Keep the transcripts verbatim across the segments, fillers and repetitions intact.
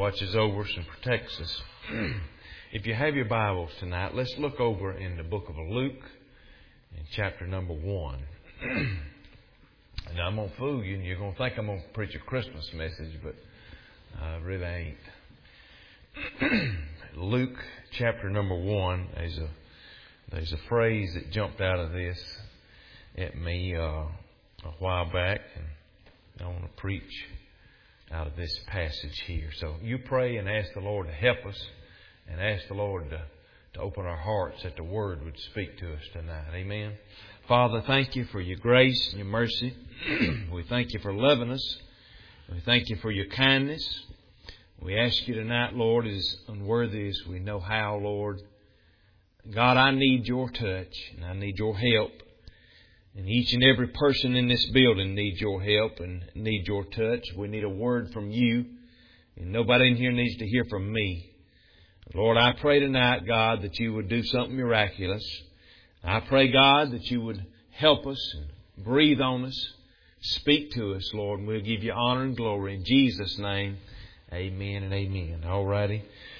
watches over us and protects us. If you have your Bibles tonight, let's look over in the book of Luke in chapter number one. And I'm going to fool you, and you're going to think I'm going to preach a Christmas message, but I really ain't. Luke chapter number one, there's a, there's a phrase that jumped out of this at me uh, a while back, and I want to preach out of this passage here. So you pray and ask the Lord to help us, and ask the Lord to, to open our hearts that the Word would speak to us tonight. Amen. Father, thank you for your grace and your mercy. We thank you for loving us. We thank you for your kindness. We ask you tonight, Lord, as unworthy as we know how, Lord. God, I need your touch, and I need your help. And each and every person in this building needs your help and needs your touch. We need a word from you. And nobody in here needs to hear from me. Lord, I pray tonight, God, that you would do something miraculous. I pray, God, that you would help us and breathe on us. Speak to us, Lord, and we'll give you honor and glory. In Jesus' name, amen and amen. All righty.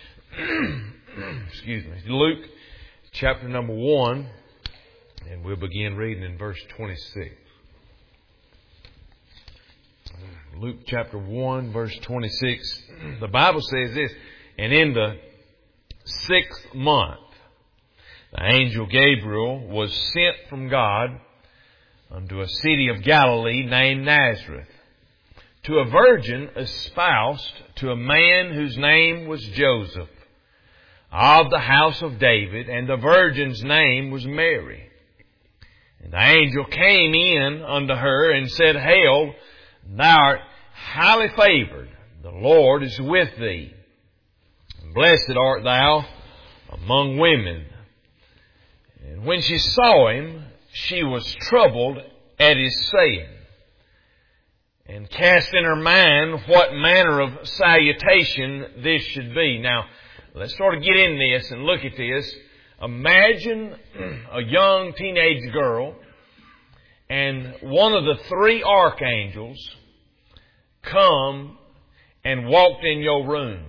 Excuse me. Luke chapter number one. And we'll begin reading in verse twenty-six. Luke chapter one, verse twenty-six. The Bible says this, and in the sixth month, the angel Gabriel was sent from God unto a city of Galilee named Nazareth, to a virgin espoused to a man whose name was Joseph, of the house of David, and the virgin's name was Mary. And the angel came in unto her and said, Hail, thou art highly favored. The Lord is with thee. And blessed art thou among women. And when she saw him, she was troubled at his saying, and cast in her mind what manner of salutation this should be. Now, let's sort of get in this and look at this. Imagine a young teenage girl and one of the three archangels come and walked in your room.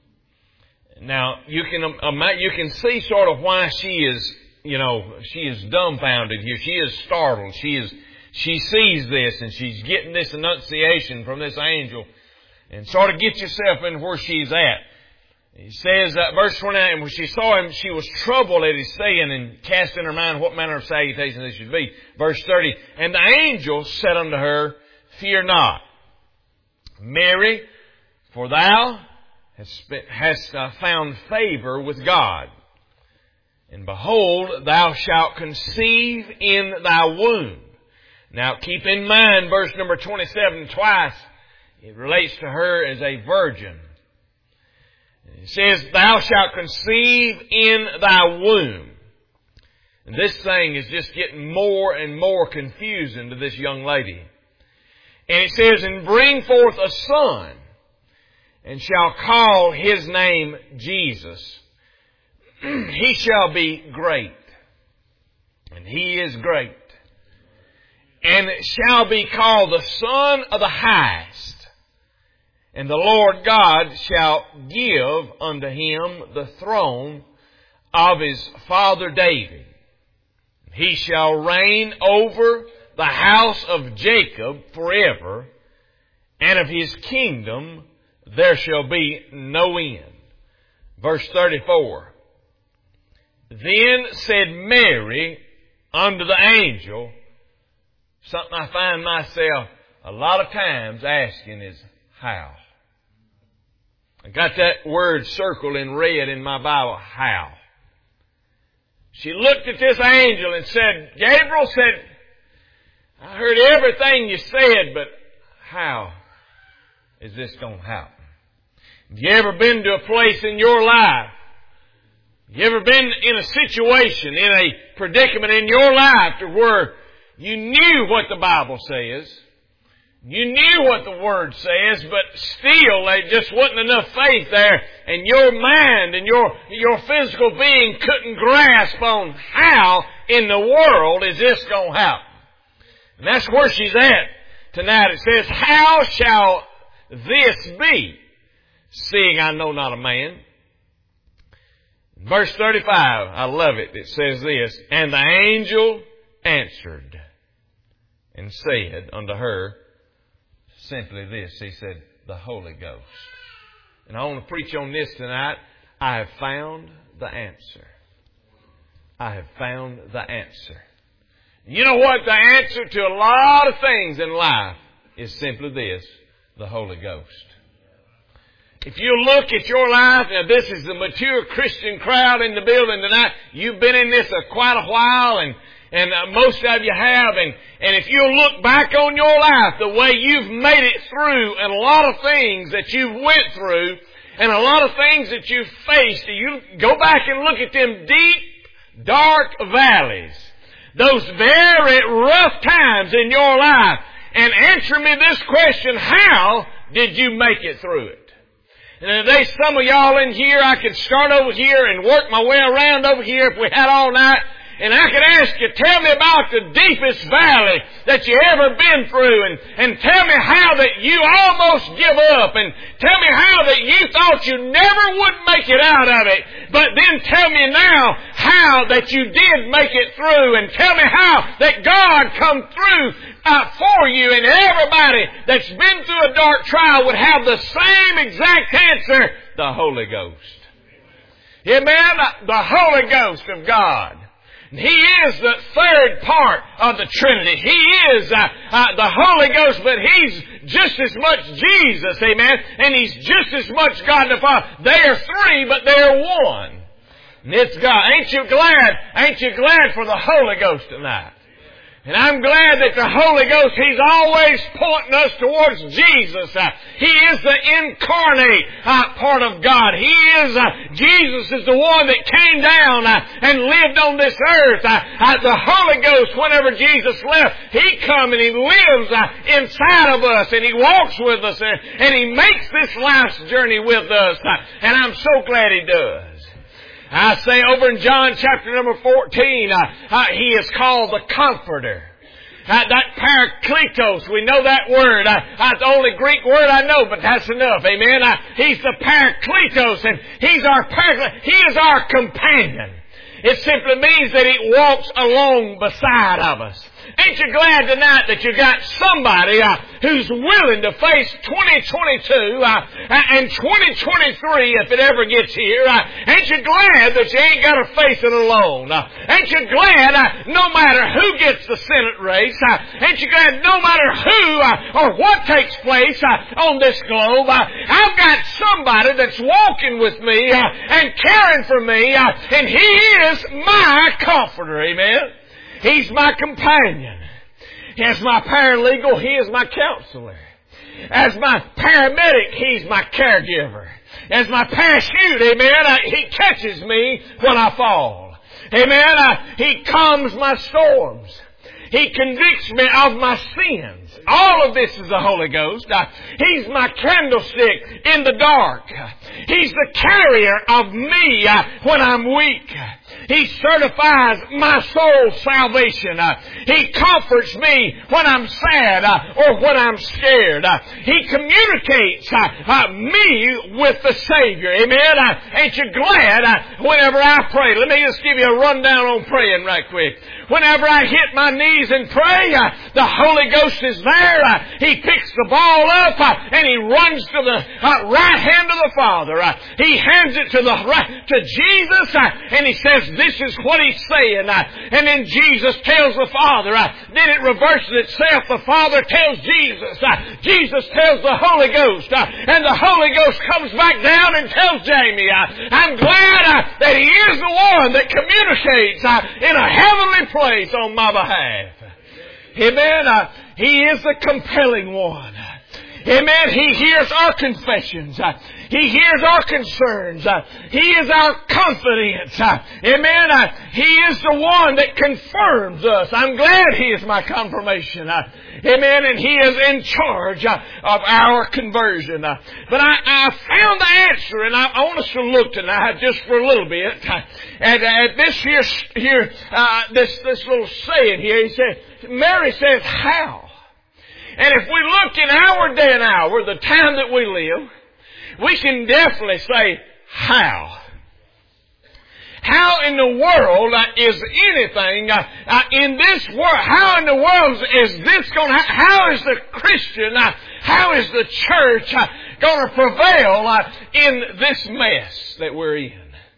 Now, you can you can see sort of why she is, you know, she is dumbfounded here. She is startled. She is she sees this and she's getting this annunciation from this angel, and sort of get yourself in where she's at. He says, uh, verse twenty-nine, and when she saw him, she was troubled at his saying, and cast in her mind what manner of salutation this should be. Verse thirty, and the angel said unto her, Fear not, Mary, for thou hast, hast uh, found favor with God. And behold, thou shalt conceive in thy womb. Now keep in mind, verse number twenty-seven, twice it relates to her as a virgin. It says, Thou shalt conceive in thy womb. And this thing is just getting more and more confusing to this young lady. And it says, And bring forth a son, and shall call his name Jesus. He shall be great. And he is great. And shall be called the Son of the Highest. And the Lord God shall give unto him the throne of his father David. He shall reign over the house of Jacob forever, and of his kingdom there shall be no end. Verse thirty-four. Then said Mary unto the angel, something I find myself a lot of times asking is, how? I got that word circled in red in my Bible, how. She looked at this angel and said, Gabriel said, I heard everything you said, but how is this going to happen? Have you ever been to a place in your life? Have you ever been in a situation, in a predicament in your life to where you knew what the Bible says? You knew what the Word says, but still there just wasn't enough faith there, and your mind and your, your physical being couldn't grasp on how in the world is this going to happen. And that's where she's at tonight. It says, how shall this be, seeing I know not a man. Verse thirty-five, I love it. It says this, and the angel answered and said unto her simply this. He said, the Holy Ghost. And I want to preach on this tonight. I have found the answer. I have found the answer. You know what? The answer to a lot of things in life is simply this, the Holy Ghost. If you look at your life, now this is the mature Christian crowd in the building tonight. You've been in this uh, quite a while, and and uh, most of you have. And, and if you look back on your life, the way you've made it through, and a lot of things that you've went through, and a lot of things that you've faced, you go back and look at them deep, dark valleys, those very rough times in your life, and answer me this question, how did you make it through it? And there's some of y'all in here, I could start over here and work my way around over here if we had all night. And I could ask you, tell me about the deepest valley that you ever been through. And, and tell me how that you almost give up. And tell me how that you thought you never would make it out of it. But then tell me now how that you did make it through. And tell me how that God come through uh, for you. And everybody that's been through a dark trial would have the same exact answer, the Holy Ghost. Amen? The Holy Ghost of God. He is the third part of the Trinity. He is uh, uh, the Holy Ghost, but He's just as much Jesus, amen, and He's just as much God the Father. They are three, but they are one. And it's God. Ain't you glad? Ain't you glad for the Holy Ghost tonight? And I'm glad that the Holy Ghost, He's always pointing us towards Jesus. Uh, he is the incarnate uh, part of God. He is, uh, Jesus is the one that came down uh, and lived on this earth. Uh, uh, the Holy Ghost, whenever Jesus left, He come and He lives uh, inside of us, and He walks with us, and, and He makes this life's journey with us. Uh, and I'm so glad He does. I say over in John chapter number fourteen, uh, uh, He is called the Comforter. Uh, that Parakletos, we know that word. Uh, that's the only Greek word I know, but that's enough. Amen. Uh, he's the Parakletos, and He's our Parakletos. He is our companion. It simply means that He walks along beside of us. Ain't you glad tonight that you got somebody uh, who's willing to face twenty twenty-two uh, and twenty twenty-three if it ever gets here? Uh, ain't you glad that you ain't got to face it alone? Uh, ain't you glad uh, no matter who gets the Senate race, uh, ain't you glad no matter who uh, or what takes place uh, on this globe, uh, I've got somebody that's walking with me uh, and caring for me, uh, and He is my comforter, amen? He's my companion. As my paralegal, He is my counselor. As my paramedic, He's my caregiver. As my parachute, amen, uh, He catches me when I fall. Amen, uh, He calms my storms. He convicts me of my sins. All of this is the Holy Ghost. Uh, he's my candlestick in the dark. He's the carrier of me uh, when I'm weak. He certifies my soul's salvation. Uh, he comforts me when I'm sad uh, or when I'm scared. Uh, he communicates uh, uh, me with the Savior. Amen? Uh, ain't you glad uh, whenever I pray? Let me just give you a rundown on praying right quick. Whenever I hit my knees and pray, uh, the Holy Ghost is there. Uh, he picks the ball up uh, and He runs to the uh, right hand of the Father. Uh, he hands it to the right, to Jesus uh, and He says, this is what He's saying. Uh, and then Jesus tells the Father. Uh, then it reverses itself. The Father tells Jesus. Uh, Jesus tells the Holy Ghost. Uh, and the Holy Ghost comes back down and tells Jamie, uh, I'm glad uh, that He is the one that communicates uh, in a heavenly place on my behalf. Amen. Uh, he is the compelling one. Amen. He hears our confessions. Uh, he hears our concerns. Uh, he is our confidence. Uh, amen. Uh, he is the one that confirms us. I'm glad He is my confirmation. Uh, amen. And He is in charge uh, of our conversion. Uh, but I, I found the answer, and I, I want us to look tonight just for a little bit uh, at, at this here, here uh, this this little saying here. He said, Mary says, how? And if we look in our day and hour, the time that we live, we can definitely say, how? How in the world uh, is anything uh, uh, in this world, how in the world is this going to, how is the Christian, uh, how is the church uh, going to prevail uh, in this mess that we're in?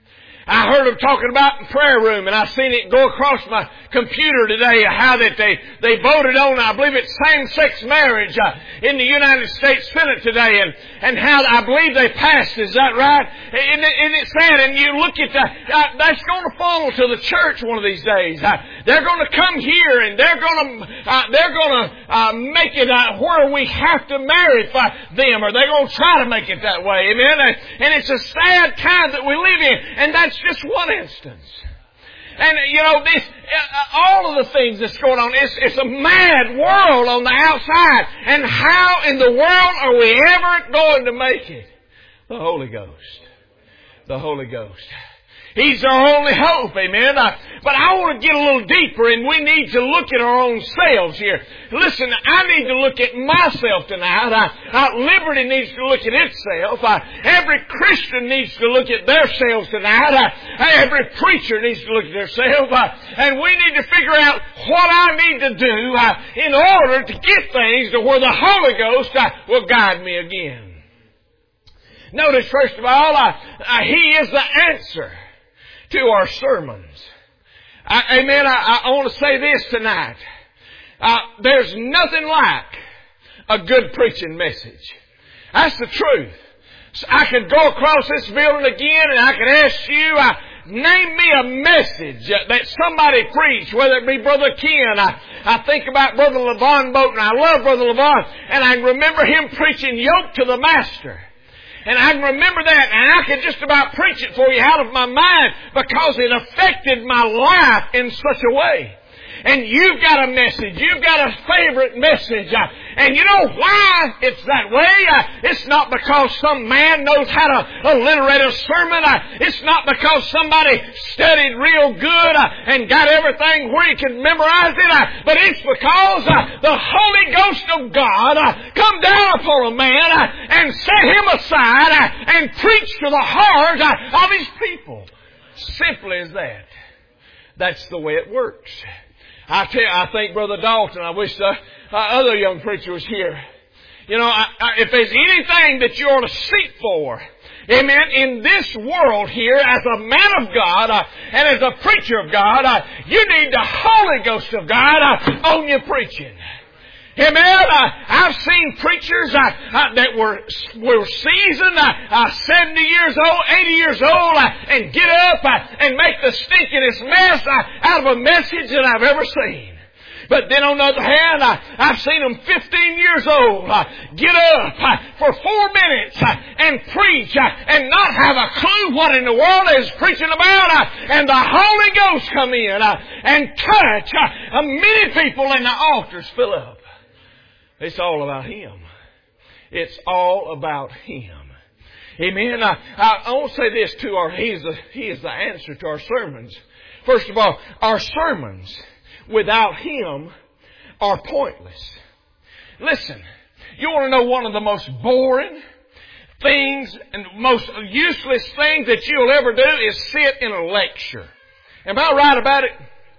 I heard them talking about in prayer room, and I seen it go across my computer today, how that they, they voted on, I believe it's same-sex marriage uh, in the United States Senate today, and, and how I believe they passed. Is that right? And, and it's sad, and you look at that, uh, that's going to fall to the church one of these days. Uh, they're going to come here, and they're going to, uh, they're going to uh, make it uh, where we have to marry them, or they're going to try to make it that way. Amen? And, and it's a sad time that we live in, and that's just one instance. And, you know, this, uh, all of the things that's going on, it's, it's a mad world on the outside. And how in the world are we ever going to make it? The Holy Ghost. The Holy Ghost. He's our only hope, amen. Uh, but I want to get a little deeper, and we need to look at our own selves here. Listen, I need to look at myself tonight. Uh, uh, Liberty needs to look at itself. Uh, every Christian needs to look at themselves tonight. Uh, every preacher needs to look at themselves. Uh, and we need to figure out what I need to do uh, in order to get things to where the Holy Ghost uh, will guide me again. Notice, first of all, uh, uh, He is the answer to our sermons. I, amen. I, I want to say this tonight. Uh, there's nothing like a good preaching message. That's the truth. So I could go across this building again and I could ask you, uh, name me a message uh, that somebody preached, whether it be Brother Ken. I, I think about Brother LaVon Boatner. I love Brother LaVon. And I remember him preaching yoke to the master. And I can remember that, and I can just about preach it for you out of my mind because it affected my life in such a way. And you've got a message. You've got a favorite message. Uh, and you know why it's that way? Uh, it's not because some man knows how to alliterate a sermon. Uh, it's not because somebody studied real good uh, and got everything where he can memorize it. Uh, but it's because uh, the Holy Ghost of God uh, come down upon a man uh, and set him aside uh, and preach to the heart uh, of his people. Simply as that. That's the way it works. I tell you, I think Brother Dalton, I wish the uh, other young preacher was here. You know, I, I, if there's anything that you ought to seek for, amen, in this world here, as a man of God uh, and as a preacher of God, uh, you need the Holy Ghost of God uh, on your preaching. Amen. Uh, I've seen preachers uh, uh, that were were seasoned, uh, uh, seventy years old, eighty years old, uh, and get up uh, and make the stinkingest mess uh, out of a message that I've ever seen. But then on the other hand, uh, I've seen them fifteen years old uh, get up uh, for four minutes uh, and preach uh, and not have a clue what in the world is preaching about. Uh, and the Holy Ghost come in uh, and touch uh, many people, and the altars fill up. It's all about Him. It's all about Him. Amen. I, I, I want to say this to our, He is the, He is the answer to our sermons. First of all, our sermons without Him are pointless. Listen, you want to know one of the most boring things and most useless things that you'll ever do is sit in a lecture. Am I right about it?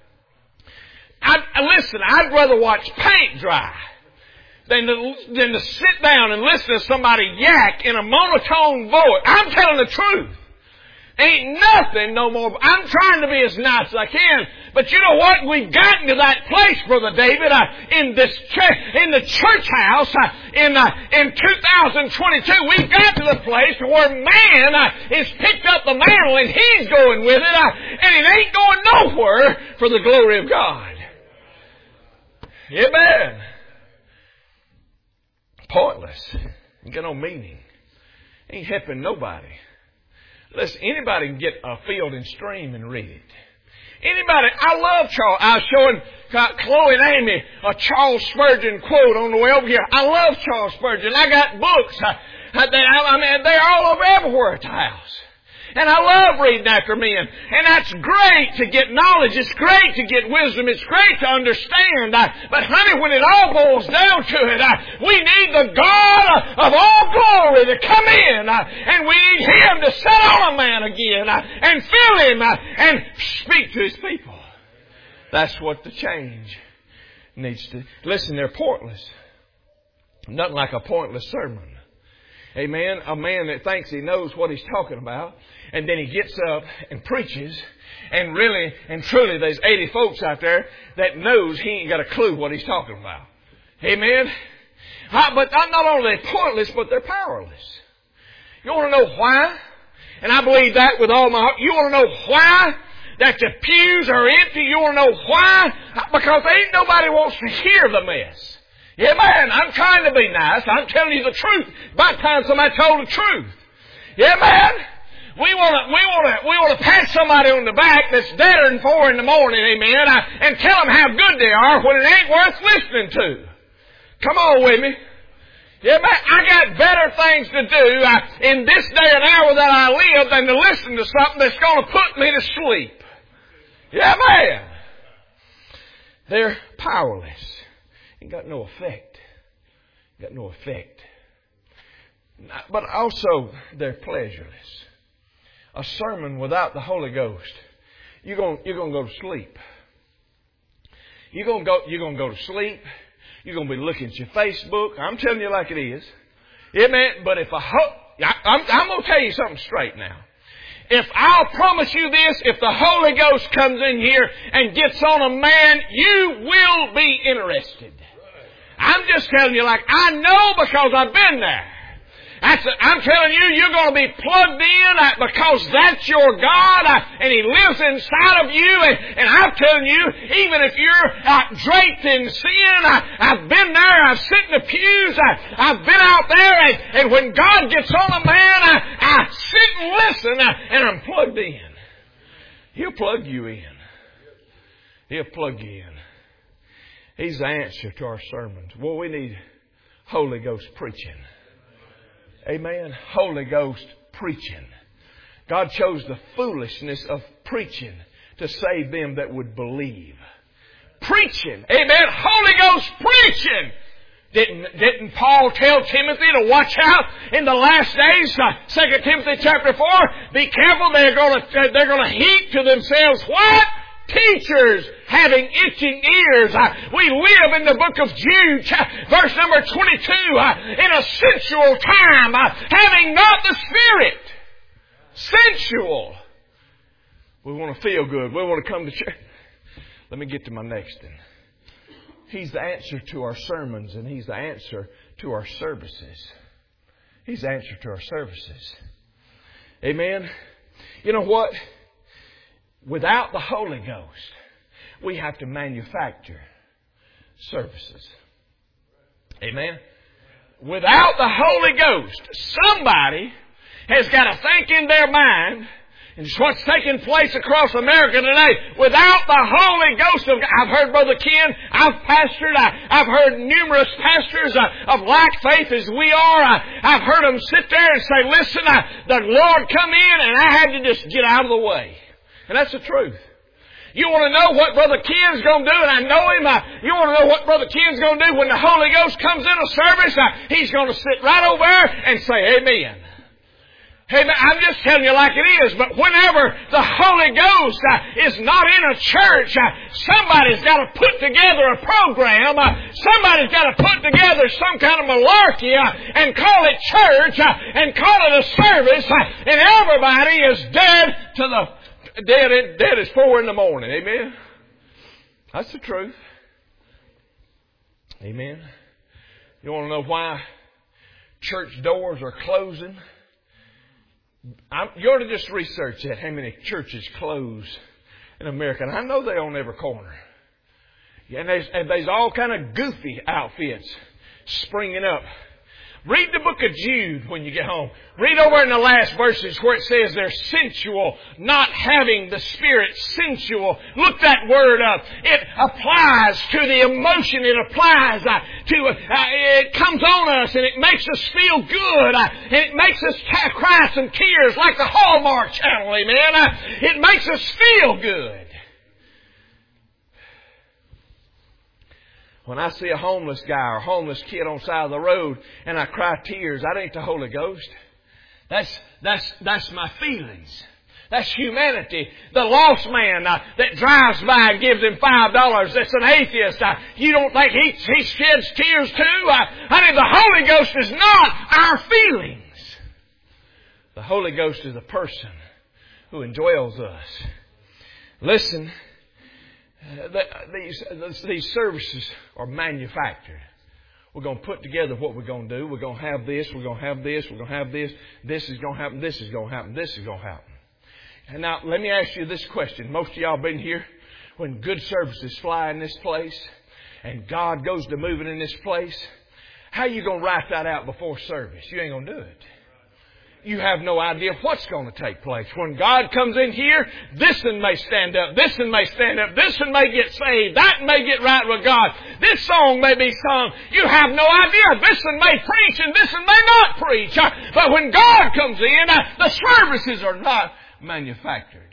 I, listen, I'd rather watch paint dry Than to, than to sit down and listen to somebody yak in a monotone voice. I'm telling the truth. Ain't nothing no more. I'm trying to be as nice as I can. But you know what? We've gotten to that place, Brother David, uh, in this church, in the church house, uh, in, uh, in two thousand twenty-two. We've got to the place where man uh, has picked up the mantle and he's going with it, uh, and it ain't going nowhere for the glory of God. Amen. Pointless. Ain't got no meaning. Ain't helping nobody. Listen, anybody can get a Field and Stream and read it. Anybody, I love Charles. I was showing Chloe and Amy a Charles Spurgeon quote on the way over here. I love Charles Spurgeon. I got books. I, I, I mean, they're all over everywhere at the house. And I love reading after men. And that's great to get knowledge. It's great to get wisdom. It's great to understand. Uh, but honey, when it all boils down to it, uh, we need the God of all glory to come in. Uh, and we need Him to set on a man again uh, and fill him uh, and speak to His people. That's what the change needs to. Listen, they're pointless. Nothing like a pointless sermon. Amen. A man that thinks he knows what he's talking about, and then he gets up and preaches, and really and truly there's eighty folks out there that knows he ain't got a clue what he's talking about. Amen. But not only are they pointless, but they're powerless. You want to know why? And I believe that with all my heart. You want to know why that the pews are empty? You want to know why? Because ain't nobody wants to hear the mess. Yeah, man, I'm trying to be nice. I'm telling you the truth. By the time somebody told the truth. Yeah, man. We want to, we want to, we want to pat somebody on the back that's deader than four in the morning, amen, and tell them how good they are when it ain't worth listening to. Come on with me. Yeah, man, I got better things to do uh, in this day and hour that I live than to listen to something that's going to put me to sleep. Yeah, man. They're powerless. Ain't got no effect. Got no effect. But also, they're pleasureless. A sermon without the Holy Ghost, you're going you're going to go to sleep. You're going to go you're going to go to sleep. You're going to be looking at your Facebook. I'm telling you like it is. Yeah, man. But if a ho- I, I'm, I'm going to tell you something straight now. If I'll promise you this, if the Holy Ghost comes in here and gets on a man, you will be interested. I'm just telling you like I know because I've been there. That's a, I'm telling you, you're going to be plugged in uh, because that's your God uh, and He lives inside of you. And, and I'm telling you, even if you're uh, draped in sin, uh, I've been there, I've sit in the pews, uh, I've been out there, and, and when God gets on a man, uh, I sit and listen uh, and I'm plugged in. He'll plug you in. He'll plug you in. He's the answer to our sermons. Well, we need Holy Ghost preaching. Amen. Holy Ghost preaching. God chose the foolishness of preaching to save them that would believe. Preaching. Amen. Holy Ghost preaching. Didn't, didn't Paul tell Timothy to watch out in the last days? Uh, Second Timothy chapter four. Be careful. They're going to, they're going to heap to themselves what? Teachers having itching ears. Uh, we live in the book of Jude, uh, verse number twenty-two, uh, in a sensual time, uh, having not the Spirit. Sensual. We want to feel good. We want to come to church. Let me get to my next one. He's the answer to our sermons, and He's the answer to our services. He's the answer to our services. Amen. You know what? Without the Holy Ghost, we have to manufacture services. Amen? Without the Holy Ghost, somebody has got to think in their mind, and it's what's taking place across America today. Without the Holy Ghost of God, I've heard Brother Ken, I've pastored, I, I've heard numerous pastors uh, of like faith as we are. I, I've heard them sit there and say, listen, uh, the Lord come in, and I had to just get out of the way. And that's the truth. You want to know what Brother Ken's going to do, and I know him. Uh, you want to know what Brother Ken's going to do when the Holy Ghost comes in a service? Uh, he's going to sit right over there and say, Amen. Amen. I'm just telling you like it is. But whenever the Holy Ghost uh, is not in a church, uh, somebody's got to put together a program. Uh, somebody's got to put together some kind of malarkey uh, and call it church uh, and call it a service. Uh, and everybody is dead to the Dead, dead is four in the morning. Amen. That's the truth. Amen. You want to know why church doors are closing? I'm, you ought to just research that. How many churches close in America? And I know they're on every corner. And there's, and there's all kind of goofy outfits springing up. Read the book of Jude when you get home. Read over in the last verses where it says they're sensual, not having the Spirit. Sensual. Look that word up. It applies to the emotion. It applies uh, to, uh, it comes on us and it makes us feel good. Uh, and it makes us t- cry some tears like the Hallmark Channel, amen. Uh, it makes us feel good. When I see a homeless guy or a homeless kid on the side of the road and I cry tears, that ain't the Holy Ghost. That's, that's, that's my feelings. That's humanity. The lost man uh, that drives by and gives him five dollars, that's an atheist. Uh, you don't think he, he sheds tears too? Uh, honey, the Holy Ghost is not our feelings. The Holy Ghost is a person who indwells us. Listen. Uh, these, these services are manufactured. We're going to put together what we're going to do. We're going to have this. We're going to have this. We're going to have this. This is going to happen. This is going to happen. This is going to happen. And now, let me ask you this question. Most of y'all been here when good services fly in this place and God goes to moving in this place. How are you going to write that out before service? You ain't going to do it. You have no idea what's going to take place. When God comes in here, this one may stand up, this one may stand up, this one may get saved, that may get right with God, this song may be sung. You have no idea. This one may preach and this one may not preach. But when God comes in, the services are not manufactured.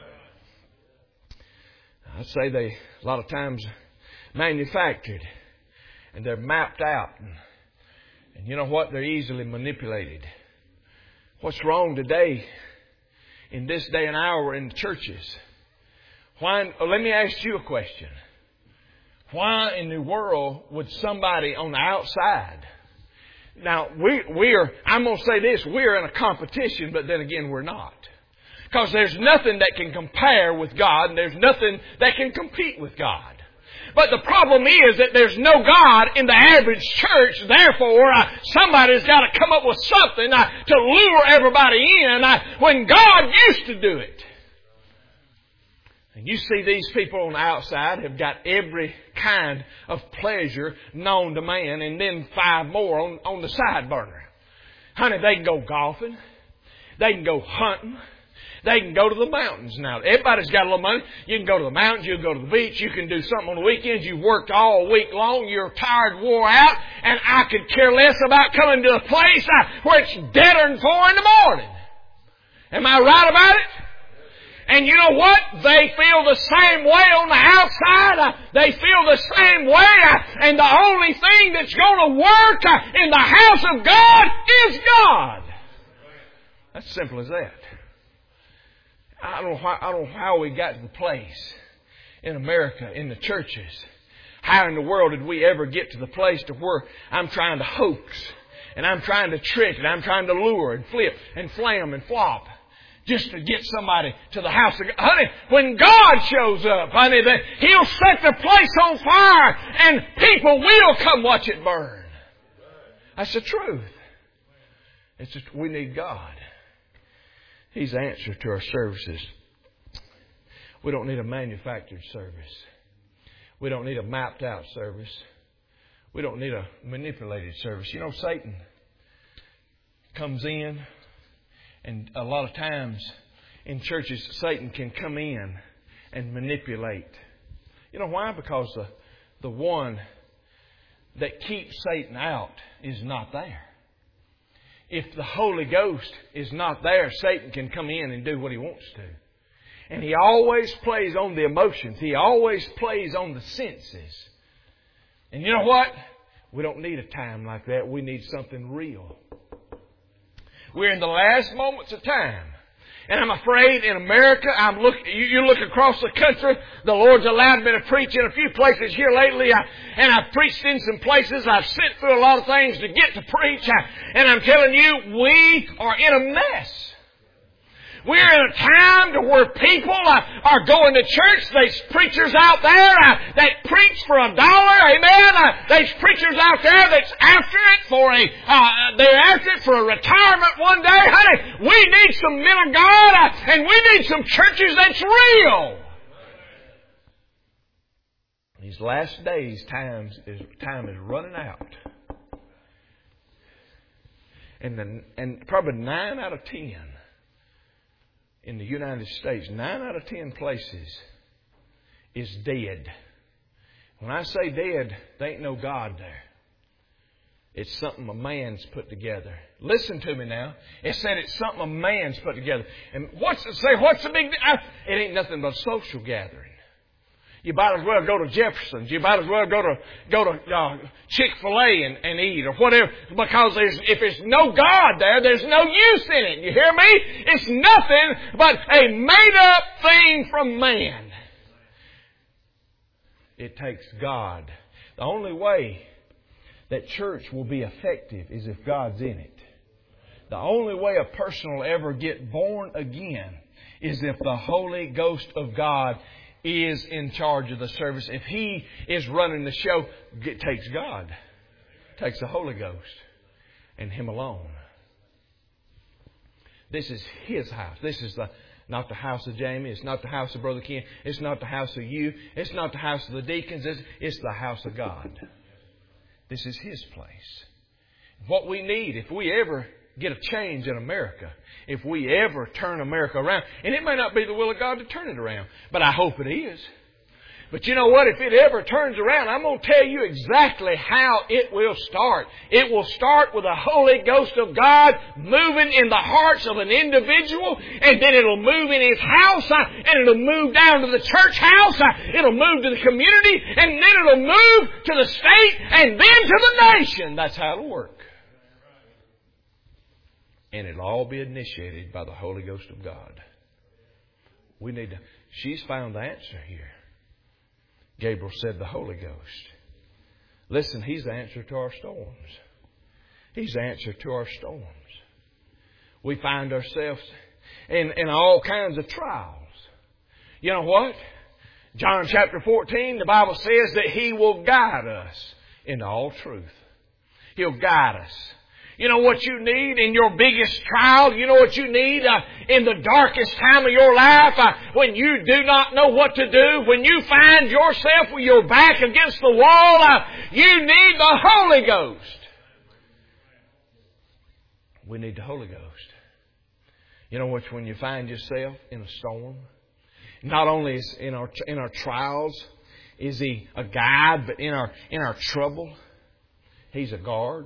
I'd say they, a lot of times, manufactured. And they're mapped out. And you know what? They're easily manipulated. What's wrong today, in this day and hour in the churches? Why? Oh, let me ask you a question. Why in the world would somebody on the outside? Now, we, we're, I'm going to say this, we're in a competition, but then again, we're not. Because there's nothing that can compare with God, and there's nothing that can compete with God. But the problem is that there's no God in the average church. Therefore, uh, somebody's got to come up with something uh, to lure everybody in uh, when God used to do it. And you see these people on the outside have got every kind of pleasure known to man and then five more on, on the side burner. Honey, they can go golfing. They can go hunting. They can go to the mountains now. Everybody's got a little money. You can go to the mountains. You can go to the beach. You can do something on the weekends. You've worked all week long. You're tired, wore out. And I could care less about coming to a place where it's deader than four in the morning. Am I right about it? And you know what? They feel the same way on the outside. They feel the same way. And the only thing that's going to work in the house of God is God. That's simple as that. I don't know how, I don't know how we got to the place in America, in the churches. How in the world did we ever get to the place to where I'm trying to hoax and I'm trying to trick and I'm trying to lure and flip and flam and flop just to get somebody to the house of God. Honey, when God shows up, honey, then He'll set the place on fire and people will come watch it burn. That's the truth. It's just, we need God. He's the answer to our services. We don't need a manufactured service. We don't need a mapped out service. We don't need a manipulated service. You know, Satan comes in, and a lot of times in churches, Satan can come in and manipulate. You know why? Because the, the one that keeps Satan out is not there. If the Holy Ghost is not there, Satan can come in and do what he wants to. And he always plays on the emotions. He always plays on the senses. And you know what? We don't need a time like that. We need something real. We're in the last moments of time. And I'm afraid in America, I'm look, you, you look across the country, the Lord's allowed me to preach in a few places here lately. I, and I've preached in some places. I've sent through a lot of things to get to preach. I, and I'm telling you, we are in a mess. We're in a time to where people uh, are going to church. There's preachers out there uh, that preach for a dollar. Amen. Uh, there's preachers out there that's after it for a, uh, they're after it for a retirement one day. Honey, we need some men of God uh, and we need some churches that's real. These last days, times is, time is running out. And, the, and probably nine out of ten in the United States, nine out of ten places is dead. When I say dead, there ain't no God there. It's something a man's put together. Listen to me now. It said it's something a man's put together. And what's the, say, what's the big deal? It ain't nothing but a social gathering. You might as well go to Jefferson's. You might as well go to go to uh, Chick-fil-A and, and eat or whatever. Because there's, if there's no God there, there's no use in it. You hear me? It's nothing but a made-up thing from man. It takes God. The only way that church will be effective is if God's in it. The only way a person will ever get born again is if the Holy Ghost of God is in charge of the service. If He is running the show, it takes God. It takes the Holy Ghost and Him alone. This is His house. This is the not the house of Jamie. It's not the house of Brother Ken. It's not the house of you. It's not the house of the deacons. It's, it's the house of God. This is His place. What we need, if we ever get a change in America, if we ever turn America around, and it may not be the will of God to turn it around, but I hope it is. But you know what? If it ever turns around, I'm going to tell you exactly how it will start. It will start with the Holy Ghost of God moving in the hearts of an individual, and then it'll move in his house, and it'll move down to the church house, it'll move to the community, and then it'll move to the state, and then to the nation. That's how it'll work. And it'll all be initiated by the Holy Ghost of God. We need to... She's found the answer here. Gabriel said the Holy Ghost. Listen, He's the answer to our storms. He's the answer to our storms. We find ourselves in, in all kinds of trials. You know what? John chapter fourteen, the Bible says that He will guide us into all truth. He'll guide us. You know what you need in your biggest trial? You know what you need uh, in the darkest time of your life? Uh, when you do not know what to do? When you find yourself with your back against the wall? Uh, you need the Holy Ghost. We need the Holy Ghost. You know what? When you find yourself in a storm, not only is in our in our trials is He a guide, but in our in our trouble, He's a guard.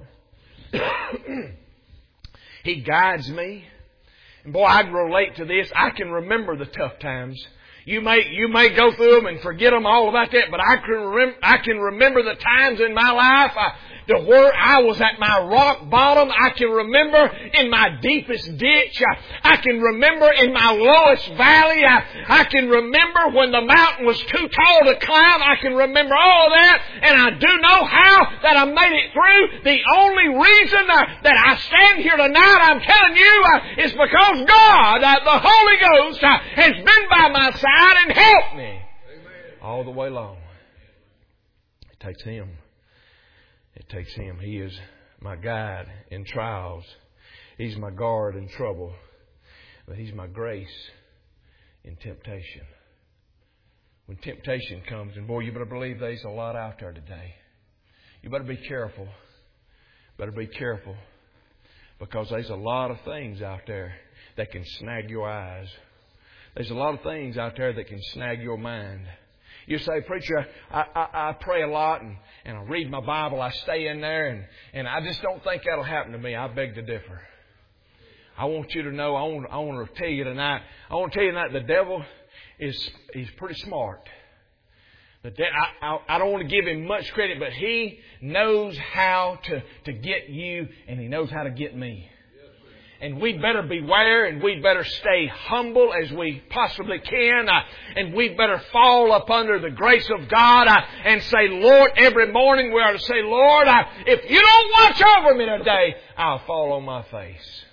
He guides me. And boy, I can relate to this. I can remember the tough times. You may, you may go through them and forget them all about that, but I can, rem- I can remember the times in my life uh, to where I was at my rock bottom. I can remember in my deepest ditch. Uh, I can remember in my lowest valley. Uh, I can remember when the mountain was too tall to climb. I can remember all of that, and I do know how that I made it through. The only reason uh, that I stand here tonight, I'm telling you, uh, is because God, uh, the Holy Ghost, uh, has been by my side and help me. Amen. All the way long. It takes Him. It takes Him. He is my guide in trials. He's my guard in trouble. But He's my grace in temptation. When temptation comes, and boy, you better believe there's a lot out there today. You better be careful. Better be careful. Because there's a lot of things out there that can snag your eyes. There's a lot of things out there that can snag your mind. You say, preacher, I, I, I pray a lot and, and I read my Bible. I stay in there and, and I just don't think that'll happen to me. I beg to differ. I want you to know, I want, I want to tell you tonight, I want to tell you tonight the devil is he's pretty smart. The de- I, I, I don't want to give him much credit, but he knows how to, to get you and he knows how to get me. And we'd better beware and we'd better stay humble as we possibly can. Uh, and we'd better fall up under the grace of God uh, and say, Lord, every morning we are to say, Lord, uh, if you don't watch over me today, I'll fall on my face.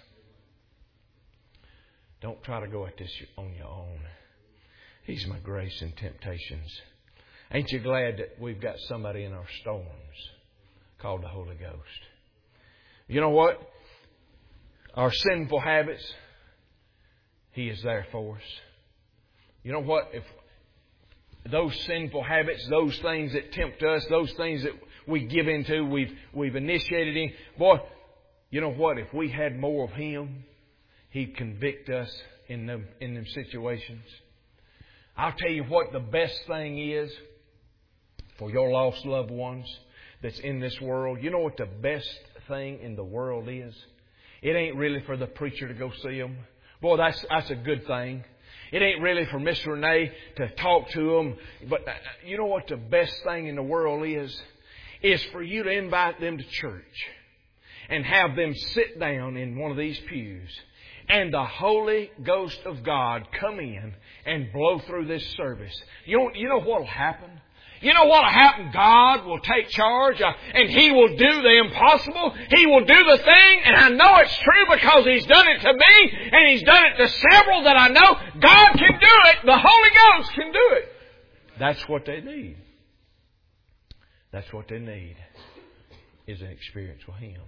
Don't try to go at this on your own. He's my grace in temptations. Ain't you glad that we've got somebody in our storms called the Holy Ghost? You know what? Our sinful habits, He is there for us. You know what? If those sinful habits, those things that tempt us, those things that we give into, we've we've initiated in, boy, You know what? If we had more of Him, He'd convict us in them, in them situations. I'll tell you what the best thing is for your lost loved ones that's in this world. You know what the best thing in the world is? It ain't really for the preacher to go see them. Boy, that's that's a good thing. It ain't really for Miss Renee to talk to them. But you know what the best thing in the world is? Is for you to invite them to church and have them sit down in one of these pews and the Holy Ghost of God come in and blow through this service. You know, you know what will happen? You know what will happen? God will take charge uh, and He will do the impossible. He will do the thing, and I know it's true because He's done it to me and He's done it to several that I know. God can do it. The Holy Ghost can do it. That's what they need. That's what they need is an experience with Him.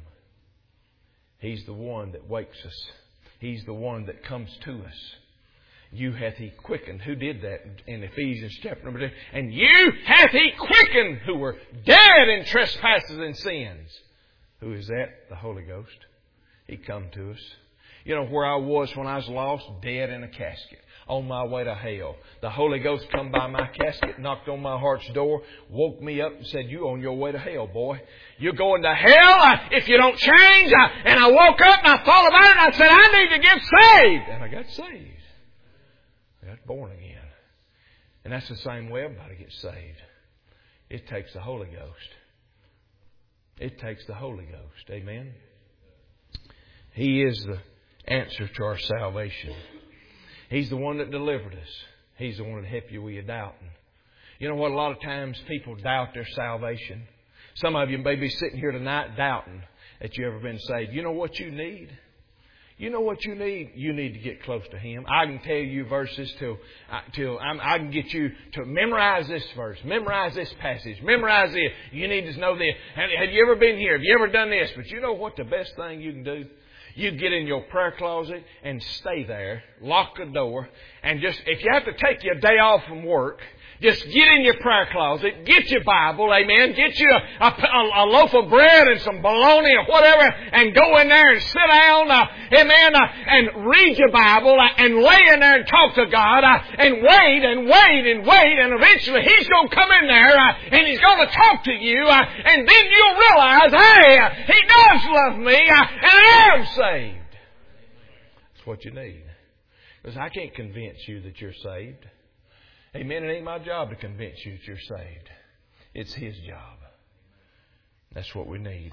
He's the one that wakes us. He's the one that comes to us. You hath He quickened. Who did that in Ephesians chapter number two? And you hath He quickened who were dead in trespasses and sins. Who is that? The Holy Ghost. He come to us. You know where I was when I was lost? Dead in a casket. On my way to hell. The Holy Ghost come by my casket, knocked on my heart's door, woke me up and said, "You on your way to hell, boy. You're going to hell uh, if you don't change." Uh, and I woke up and I thought about it and I said, "I need to get saved." And I got saved. I got born again. And that's the same way everybody gets saved. It takes the Holy Ghost. It takes the Holy Ghost. Amen. He is the answer to our salvation. He's the one that delivered us. He's the one that helped you with your doubting. You know what? A lot of times people doubt their salvation. Some of you may be sitting here tonight doubting that you ever been saved. You know what you need? You know what you need? You need to get close to Him. I can tell you verses till, till I'm, I can get you to memorize this verse, memorize this passage, memorize this. You need to know this. Have, have you ever been here? Have you ever done this? But you know what the best thing you can do? You get in your prayer closet and stay there, lock the door, and just, if you have to take your day off from work, just get in your prayer closet, get your Bible, amen, get you a, a, a loaf of bread and some bologna or whatever, and go in there and sit down, uh, amen, uh, and read your Bible, uh, and lay in there and talk to God, uh, and wait and wait and wait, and eventually He's going to come in there, uh, and He's going to talk to you, uh, and then you'll realize, hey, uh, He does love me, uh, and I am saved. That's what you need. Because I can't convince you that you're saved. Amen. It ain't my job to convince you that you're saved. It's His job. That's what we need.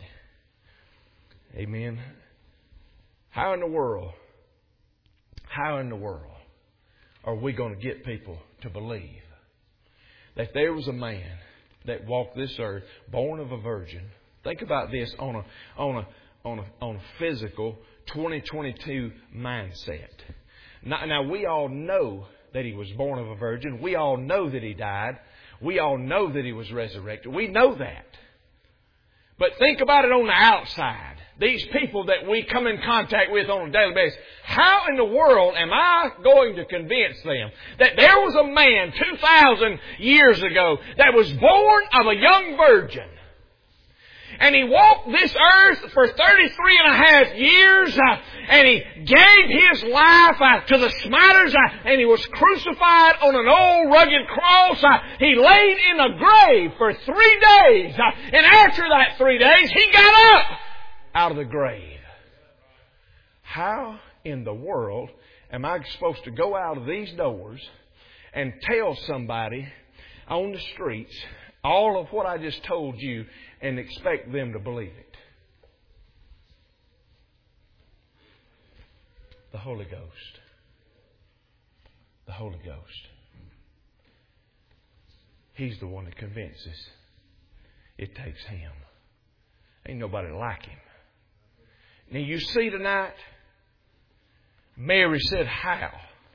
Amen. How in the world, how in the world are we going to get people to believe that there was a man that walked this earth, born of a virgin? Think about this on a on a on a on a physical twenty twenty-two mindset. Now, now we all know that He was born of a virgin. We all know that He died. We all know that He was resurrected. We know that. But think about it on the outside. These people that we come in contact with on a daily basis. How in the world am I going to convince them that there was a man two thousand years ago that was born of a young virgin? And He walked this earth for thirty-three and a half years, uh, and He gave His life uh, to the smiters, uh, and He was crucified on an old rugged cross. Uh, he laid in a grave for three days, uh, and after that three days, He got up out of the grave. How in the world am I supposed to go out of these doors and tell somebody on the streets all of what I just told you and expect them to believe it? The Holy Ghost. The Holy Ghost. He's the one that convinces. It takes Him. Ain't nobody like Him. Now you see tonight, Mary said, how?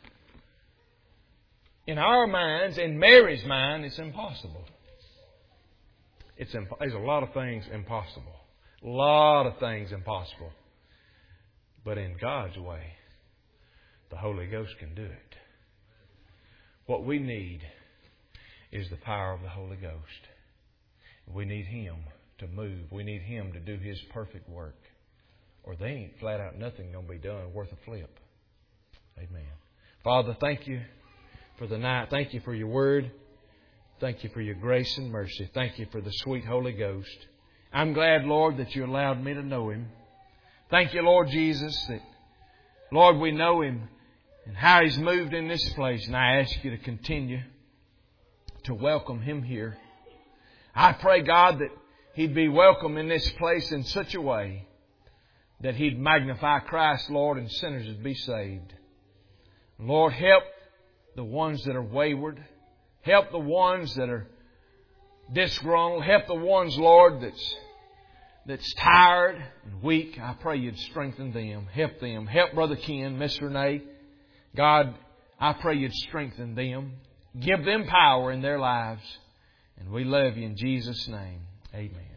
In our minds, in Mary's mind, it's impossible. It's imp- there's a lot of things impossible. A lot of things impossible. But in God's way, the Holy Ghost can do it. What we need is the power of the Holy Ghost. We need Him to move. We need Him to do His perfect work. or they ain't flat out nothing going to be done worth a flip. Amen. Father, thank you for the night. Thank you for your word. Thank you for your grace and mercy. Thank you for the sweet Holy Ghost. I'm glad, Lord, that you allowed me to know Him. Thank you, Lord Jesus, that, Lord, we know Him and how He's moved in this place. And I ask you to continue to welcome Him here. I pray, God, that He'd be welcome in this place in such a way that He'd magnify Christ, Lord, and sinners would be saved. Lord, help the ones that are wayward. Help the ones that are disgruntled. Help the ones, Lord, that's, that's tired and weak. I pray You'd strengthen them. Help them. Help Brother Ken, Miss Renee. God, I pray You'd strengthen them. Give them power in their lives. And we love You in Jesus' name. Amen.